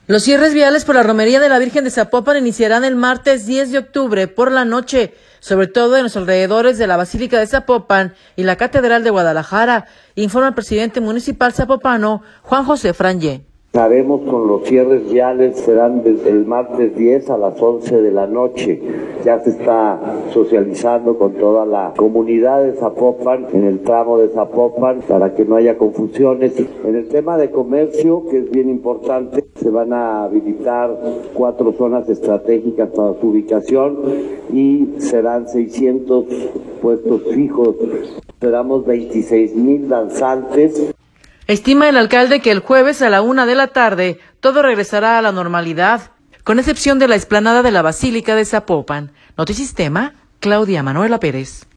Los cierres viales por la romería de la Virgen de Zapopan iniciarán el martes 10 de octubre por la noche, sobre todo en los alrededores de la Basílica de Zapopan y la Catedral de Guadalajara, informa el presidente municipal zapopano, Juan José Frangé. Haremos con los cierres viales, serán desde el martes 10 a las 11 de la noche. Ya se está socializando con toda la comunidad de Zapopan, en el tramo de Zapopan, para que no haya confusiones. En el tema de comercio, que es bien importante, se van a habilitar 4 zonas estratégicas para su ubicación y serán 600 puestos fijos. Esperamos 26,000 danzantes. Estima el alcalde que el jueves a la 1 de la tarde todo regresará a la normalidad, con excepción de la explanada de la Basílica de Zapopan. Notisistema, Claudia Manuela Pérez.